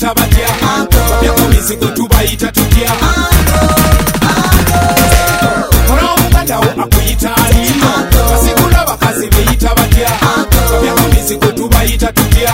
bayita batya babya ku mizigo tubayita tutya mwana w'omuganda wo akuyita ani basigula bakazi beyita batya babya ku mizigo tubayita tutya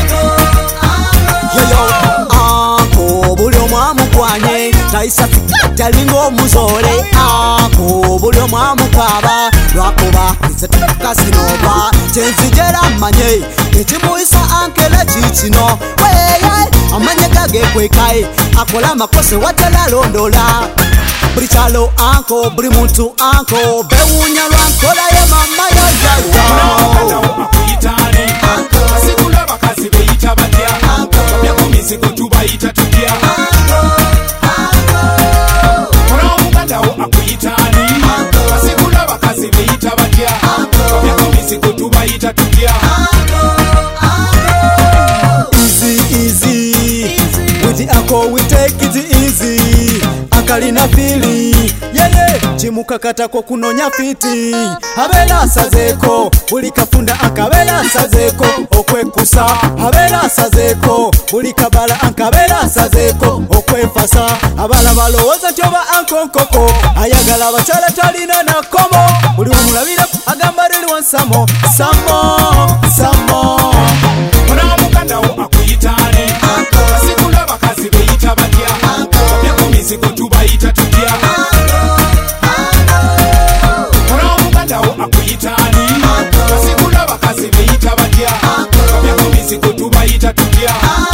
buli omwamukwanye tayisa talinga omuzole buli omwamukaaba lwakuba izetukasinoba kyenzijera mmanye ekimuyisa ankera kikino weye amanye gagekwekaye akola amakosa watelalondola buli kyalo anko buli muntu anko bewunya lwankolayo mama yoyayo basigula bakazi beyita batya babya ku mizigo tubayita tutya mwana w'omuganda wo akuyita ani basigula bakazi beyita batya babya ku mizigo tubayita tutya easy with the uncle we take it easy akalina fili yeye kimukakatako kunonya fiti abeera asazeeko buli kafunda akabeera asazeeko okwekusa abeera asazeeko buli kabala ankabeera asazeeko okwefasa abala balowooza nti oba ankonkoko ayagala abakyala talina nakomo buli wamulabira agamba lili wansamo samo mwana w'omuganda wo akuyita ani basigula bakazi beyita batya babya ku mizigo tubayita tutya mwana w'omuganda wo akuyita ani basigula bakazi beyita batya babya ku mizigo tubayita tutya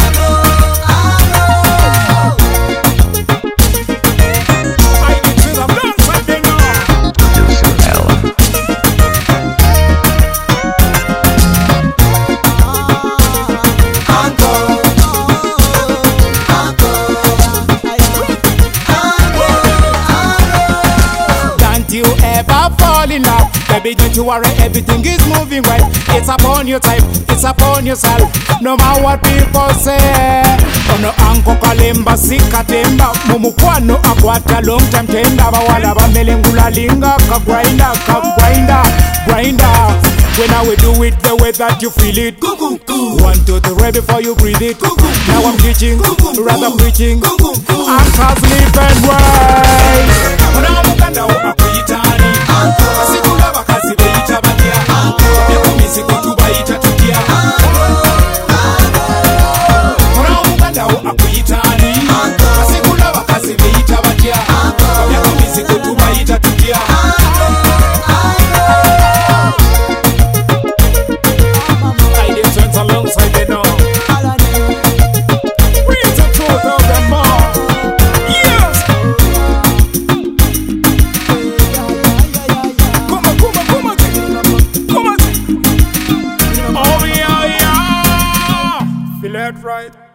Fall in love, baby, don't you worry, everything is moving right. It's upon your type, it's upon yourself. No matter what people say. Ono anko kalemba sikatemba mumukwano akwata long time tenda bawala bamelengula linga ka grinder. When I will do it the way that you feel it. 1, 2, 3 before you breathe it. Now I'm preaching, rather preaching. I'm sleep and right. Mwana w'omuganda wo akuyita ani basigula bakazi beyita batya babya ku mizigo tubayita tutya mwana w'omuganda wo akuyita ani basigula bakazi beyita batya babya ku mizigo tubayita tutya alongside the now. Reach a 2,000 more. Yes. Come on. Oh yeah. Feel it right.